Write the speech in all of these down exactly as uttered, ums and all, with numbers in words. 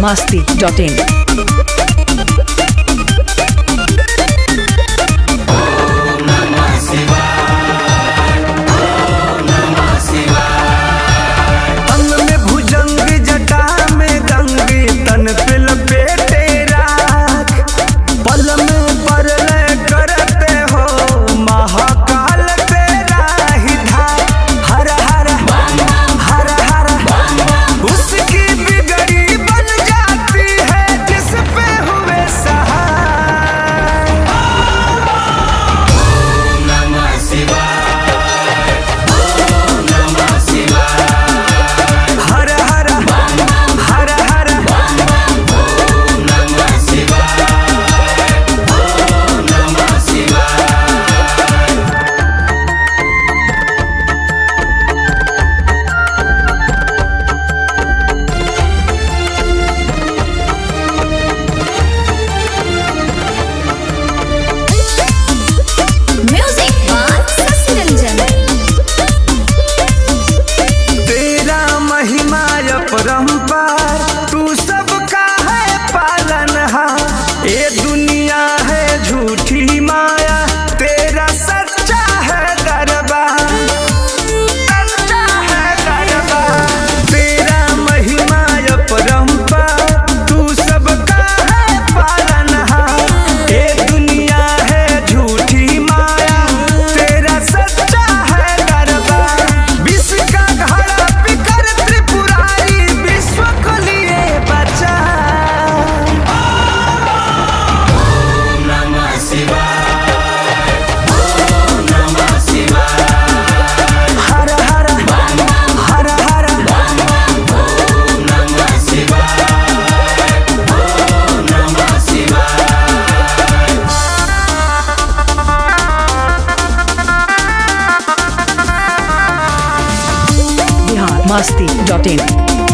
masti dot in. तू सबका है पालनहार, ये दुनिया है झूठी माया, तेरा सच्चा है दरबार, सच्चा है दरबार। तेरा महिमा अपरंपार, तू सबका है पालनहार, ये दुनिया है झूठी माया, तेरा सच्चा है दरबार। विश्व का घड़ा पिकर त्रिपुरारी, विश्व को लिए बचा। ओम नमः शिवाय, ओम नमः शिवाय, हर हर हर हर, ओम नमः शिवाय, ओम नमः शिवाय। Bihar masti dot in.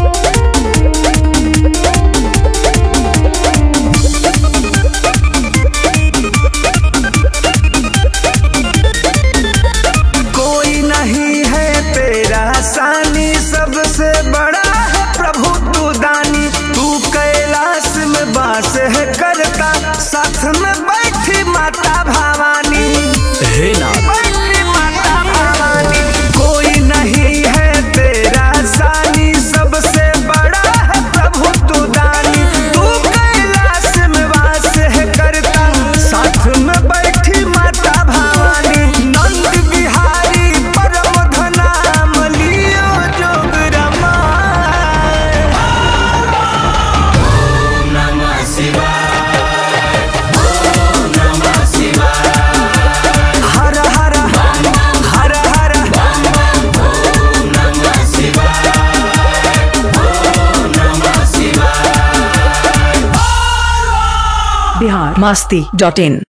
कोई नहीं है तेरा सानी, सबसे बड़ा है प्रभु तू दानी। तू कैलाश में वास है करता, साथ में बैठी माता भवानी, हे नाथ बैठी माता भवानी। कोई नहीं है तेरा सानी, सबसे बड़ा है प्रभु तू दानी। तू कैलाश में वास है करता, साथ में बैठी माता भवानी। नंद बिहारी परम धनाम लियो जोग रमाय। ओम नमः शिवाय, ओम नमः शिवाय, हर हर हर हर, ओम नमः शिवाय, ओम नमः शिवाय। Bihar masti dot in.